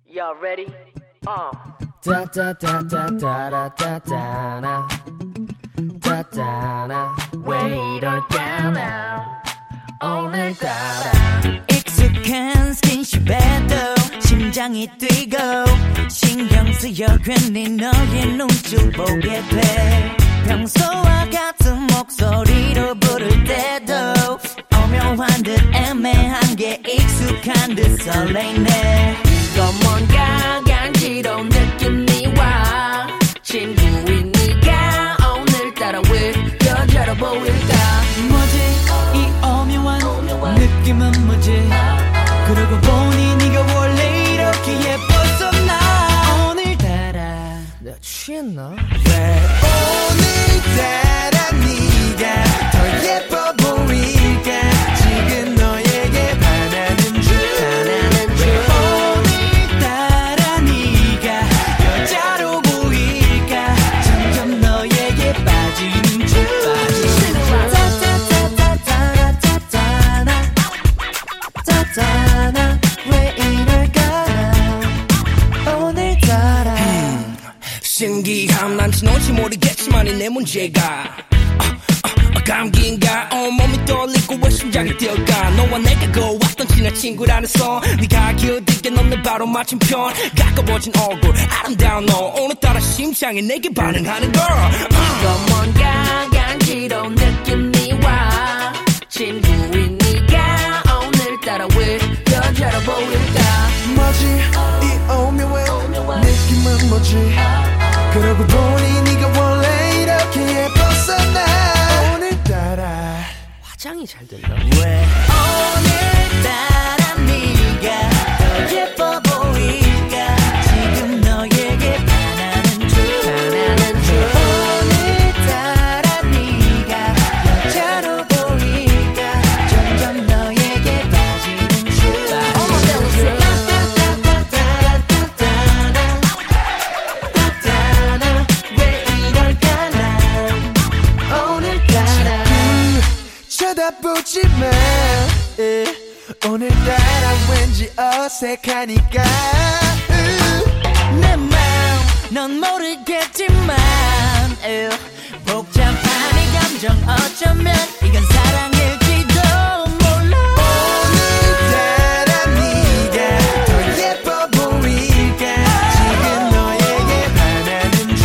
Y'all ready? Da da da da da da da da na da da na 왜 이럴까나 오늘따라 익숙한 스킨십에도 심장이 뛰고 신경 쓰여 괜히 너의 눈줄 보게 돼 평소와 같은 목소리로 부를 때도 오묘한 듯 애매한 게 익숙한 듯 설레네 이건 뭔가 간지러운 느낌이 와 친구인 네가 오늘따라 왜 여자로 보일까 뭐지 이 오묘한 느낌은 뭐지 그러고 보니 네가 원래 이렇게 예뻤었나 오늘따라 내가 취했나? 왜 오늘따라 네가 더 예뻐 보일까 지금 너에게 반하는 줄 오늘따라 네가 여자로 보일까 점점 너에게 빠지는 줄 짜짜나 왜 이럴까나 오늘따라 신기함 난지 너지 모르겠지만 이 내 문제가 감기인가 온몸이 떨리고 왜 심장이 뛰어가 너와 내가 그어왔던 친한 친구라는 선 네가 기어들게 넌 바로 맞춤편 가까워진 얼굴 아름다운 너 오늘따라 심장이 내게 반응하는 girl 이건 뭔가 간지러운 느낌이 와 친구인 네가 오늘따라 왜 여자로 보일까 뭐지 이 오묘한 느낌은 뭐지 그러고 보니 네가 원래 이렇게 예뻤었나 오늘따라 화장이 잘 됐나? 왜 오늘따라 네가 더 예뻐 보일까 지금 너에게 반하는 줄 오늘따라 네가 여자로 보일까 점점 너에게 빠지는 줄 왜 이럴까나 오늘따라 쳐다보지마 오늘따라 왠지 어색하니까 내 맘 넌 모르겠지만 복잡한 이 감정 어쩌면 이건 사랑일지도 몰라 오늘따라 네가 더 예뻐 보일까 지금 너에게 반하는 줄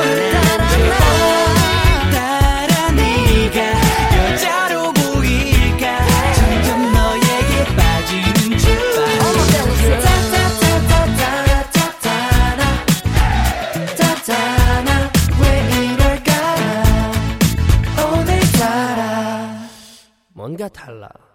오늘따라 네가 여자로 보일까 점점 너에게 빠지는 줄 짜짜나 왜 이럴까나 오늘따라 뭔가 달라